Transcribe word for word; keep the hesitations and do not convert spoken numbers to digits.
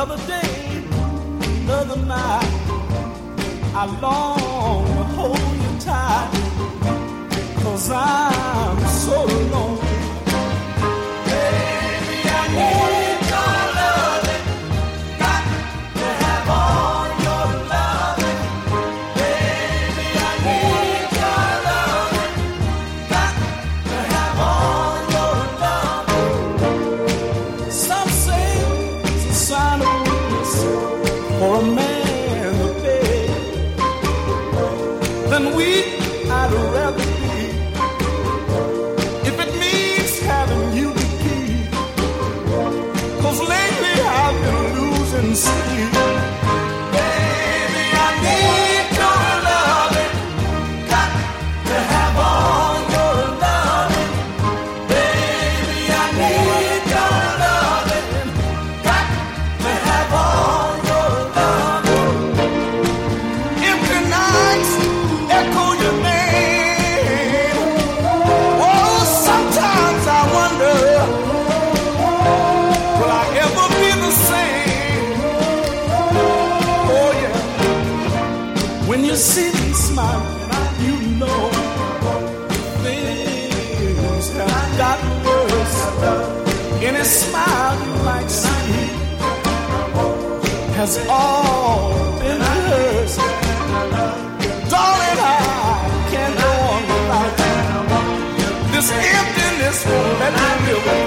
Another day, another night, I long to hold you tight, 'cause I'm so lonely. Baby, I need your loving, got to have all your loving. Baby, I need your loving, got to have all your loving. Some say it's a sign of weakness for a man to beg. Then weak I'd rather be, if it means having you to keep. 'Cause lately I've been losing sleep. Baby, I need your loving, got to have all your loving. Baby, I need your loving, got to have all your loving. Empty nights echo your name. Oh, sometimes I wonder, will I ever be the same? Oh yeah, when you see me smiling, you know things have gotten worse. Any smile you might see has all been rehearsed. Darling, I can't go on without you. This emptiness won't let me live.